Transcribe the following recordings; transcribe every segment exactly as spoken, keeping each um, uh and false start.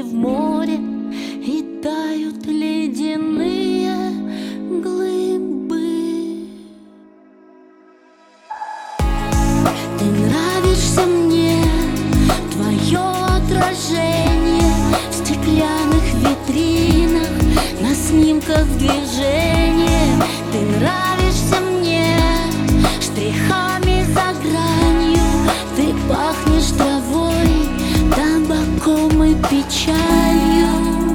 в море, и тают ледяные глыбы. Ты нравишься мне, твое отражение в стеклянных витринах, на снимках движения. Ты нравишься мне штрихами за гранью, ты пахнешь травой, табаком и печалью.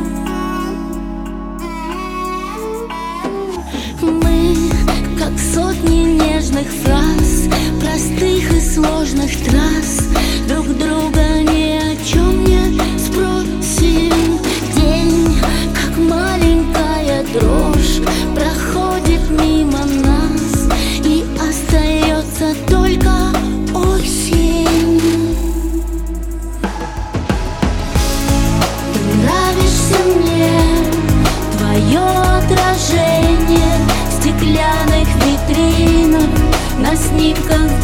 Мы, как сотни нежных фраз, простых и сложных трасс, друг друга ни о чем не спросим. День, как маленькая дрожь, проходит мимо нас, и остается только осень. Ты нравишься мне, твое отражение в стеклянных витринах, на снимках